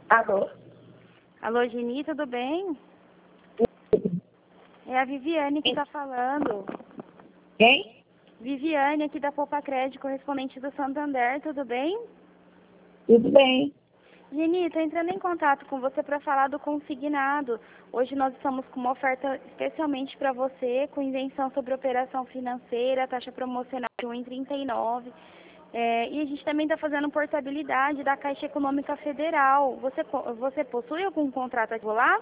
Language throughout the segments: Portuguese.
Alô? Alô, Geni, tudo bem? É a Viviane que está falando. Quem? Viviane, aqui da Poupa Crédito, correspondente do Santander, tudo bem? Tudo bem. Geni, estou entrando em contato com você para falar do consignado. Hoje nós estamos com uma oferta especialmente para você, com isenção sobre operação financeira, taxa promocional de 1,39. E a gente também está fazendo portabilidade da Caixa Econômica Federal. Você possui algum contrato aqui lá?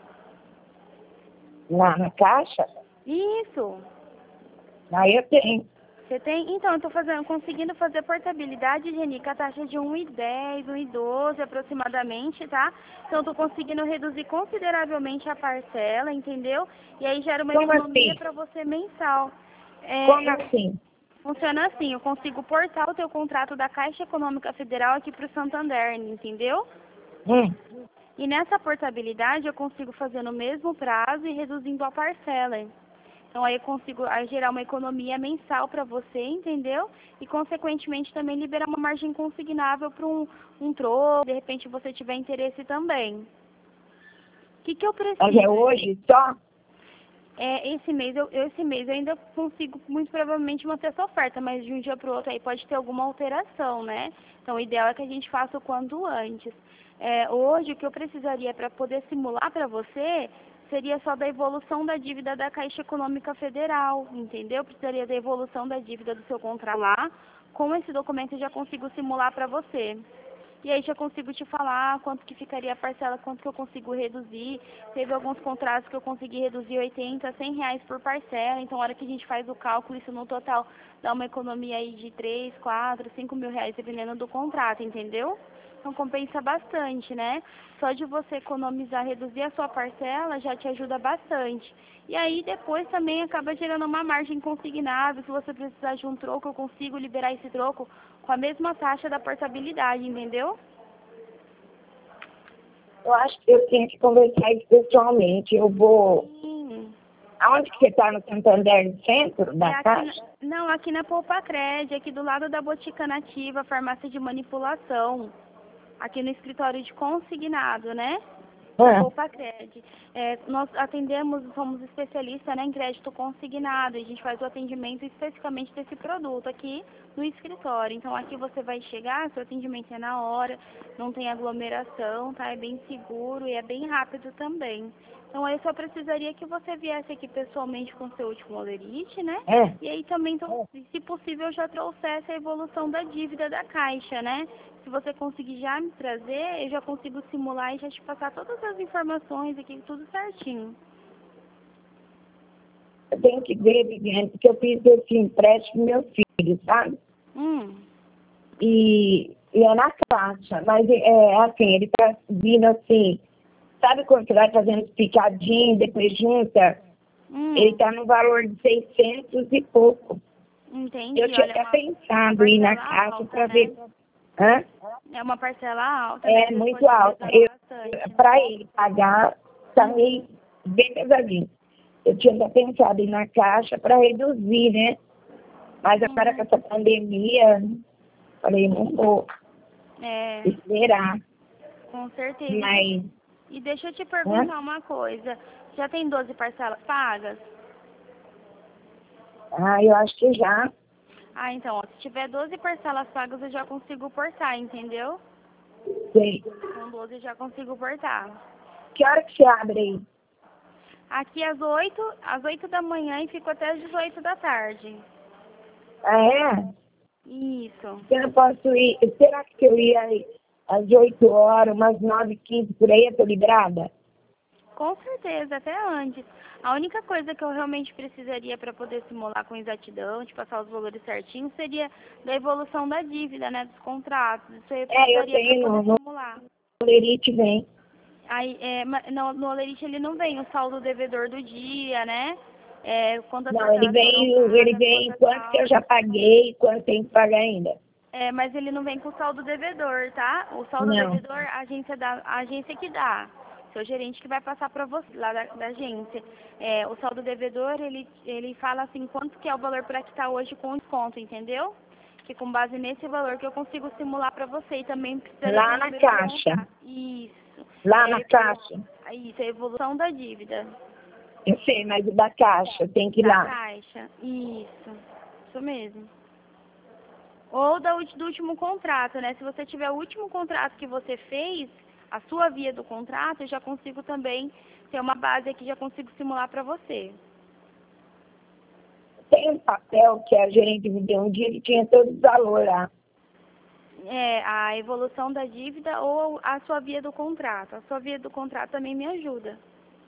Lá na caixa? Isso. Lá eu tenho. Você tem? Então, eu estou conseguindo fazer portabilidade, Geni, com a taxa de 1,10, 1,12 aproximadamente, tá? Então, eu estou conseguindo reduzir consideravelmente a parcela, entendeu? E aí gera uma Como economia assim? para você mensal. Como assim? Funciona assim, eu consigo portar o teu contrato da Caixa Econômica Federal aqui para o Santander, entendeu? Hum. E nessa portabilidade eu consigo fazer no mesmo prazo e reduzindo a parcela. Então aí eu consigo gerar uma economia mensal para você, entendeu? E consequentemente também liberar uma margem consignável para um troco, de repente você tiver interesse também. O que eu preciso? Mas é hoje só? Esse mês eu ainda consigo muito provavelmente manter essa oferta, mas de um dia para o outro aí pode ter alguma alteração, né? Então o ideal é que a gente faça o quanto antes. Hoje o que eu precisaria para poder simular para você seria só da evolução da dívida da Caixa Econômica Federal, entendeu? Precisaria da evolução da dívida do seu contrato lá. Com esse documento eu já consigo simular para você. E aí já consigo te falar quanto que ficaria a parcela, quanto que eu consigo reduzir. Teve alguns contratos que eu consegui reduzir 80 a 100 reais por parcela. Então, na hora que a gente faz o cálculo, isso no total dá uma economia aí de 3, 4, 5 mil reais, dependendo do contrato, entendeu? Então, compensa bastante, né? Só de você economizar, reduzir a sua parcela, já te ajuda bastante. E aí, depois também acaba gerando uma margem consignável. Se você precisar de um troco, eu consigo liberar esse troco com a mesma taxa da portabilidade, entendeu? Eu acho que eu tenho que conversar isso pessoalmente. Eu vou... Sim. Aonde que você está? No Santander, no centro da caixa? Não, aqui na Poupa Crédito, aqui do lado da Botica Nativa, farmácia de manipulação. Aqui no escritório de consignado, né? Da Poupa Crédito. Nós atendemos, somos especialistas, né, em crédito consignado. A gente faz o atendimento especificamente desse produto aqui no escritório. Então aqui você vai chegar, seu atendimento é na hora, não tem aglomeração, tá? É bem seguro e é bem rápido também. Então eu só precisaria que você viesse aqui pessoalmente com seu último olerite, né? E aí também, então, se possível, eu já trouxesse a evolução da dívida da Caixa, né? Se você conseguir já me trazer, eu já consigo simular e já te passar todas as informações aqui, tudo certinho. Eu tenho que ver, Viviane, porque eu fiz esse empréstimo pro meu filho, sabe? E é na caixa, mas assim, ele tá vindo assim, sabe quando você vai fazendo picadinho, depois junta? Ele tá no valor de 600 e pouco. Entendi. Eu tinha até pensado em ir na caixa para ver. Hã? É uma parcela alta, né? Muito alta. Para ele pagar, tá meio bem pesadinho. Eu tinha até pensado em ir na caixa para reduzir, né? Mas agora com essa pandemia, falei, não vou esperar. Com certeza. Mas... E deixa eu te perguntar uma coisa. Já tem 12 parcelas pagas? Eu acho que já. Então, se tiver 12 parcelas pagas, eu já consigo portar, entendeu? Sei. Com 12 eu já consigo portar. Que hora que você abre aí? Aqui às 8 da manhã e fico até às 18 da tarde. É? Isso. Eu não posso ir. Será que eu ia aí às 8 horas, umas 9h15 por aí, eu tô librada? Com certeza, até antes. A única coisa que eu realmente precisaria para poder simular com exatidão, de passar os valores certinhos, seria da evolução da dívida, né, dos contratos. Isso aí eu precisaria para poder simular. O Olerite vem. Aí, no Olerite ele não vem o saldo devedor do dia, né? Não, ele vem quanto que eu já paguei, quanto tem que pagar ainda. Mas ele não vem com o saldo devedor, tá? O saldo devedor, a agência que dá. Seu gerente que vai passar para você, lá da agência. O saldo devedor, ele fala assim, quanto que é o valor para quitar hoje com desconto, entendeu? Que com base nesse valor que eu consigo simular para você e também precisaria... Lá na caixa. Isso. Lá na Caixa. Isso, é a evolução da dívida. Eu sei, mas o da Caixa, tem que ir Da lá. Caixa, isso mesmo. Ou do último contrato, né? Se você tiver o último contrato que você fez, a sua via do contrato, eu já consigo também ter uma base aqui, já consigo simular para você. Tem um papel que a gerente me deu um dia que tinha todo o valor lá. É, a evolução da dívida ou a sua via do contrato. A sua via do contrato também me ajuda.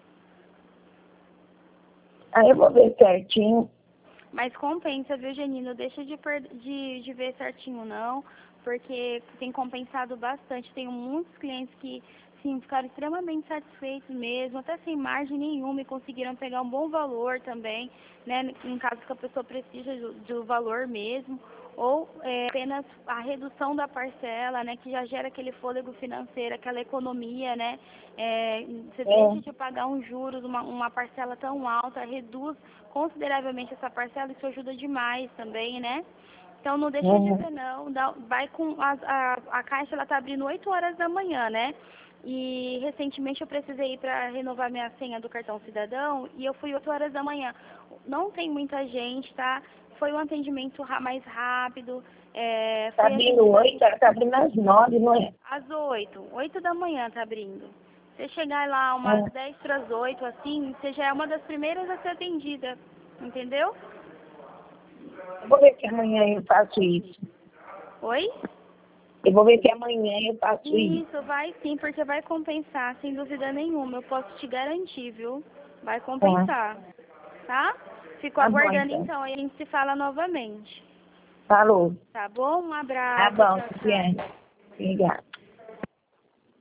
Aí eu vou ver certinho. Mas compensa, viu, Genino? Deixa de ver certinho, não, porque tem compensado bastante. Tenho muitos clientes que, sim, ficaram extremamente satisfeitos mesmo, até sem margem nenhuma, e conseguiram pegar um bom valor também, né, em caso que a pessoa precise do valor mesmo, ou apenas a redução da parcela, né, que já gera aquele fôlego financeiro, aquela economia, né, você deixa de pagar uns juros, uma parcela tão alta, reduz consideravelmente essa parcela, isso ajuda demais também, né? Então não deixa de ser não, vai com a Caixa, ela tá abrindo 8 horas da manhã, né? E recentemente eu precisei ir para renovar minha senha do cartão cidadão e eu fui 8 horas da manhã. Não tem muita gente, tá? Foi um atendimento mais rápido. Tá abrindo 8, ela tá abrindo às 9, não é? Às 8 da manhã tá abrindo. Você chegar lá umas 10 para as 8, assim, você já é uma das primeiras a ser atendida, entendeu? Eu vou ver se amanhã eu faço isso. Oi? Eu vou ver se amanhã eu faço isso. Isso, vai sim, porque vai compensar, sem dúvida nenhuma. Eu posso te garantir, viu? Vai compensar, tá? Fico Tá bom, aguardando então. então, aí a gente se fala novamente. Falou. Tá bom? Um Tá abraço. bom, Tchau, tchau. Cristiane. Obrigada.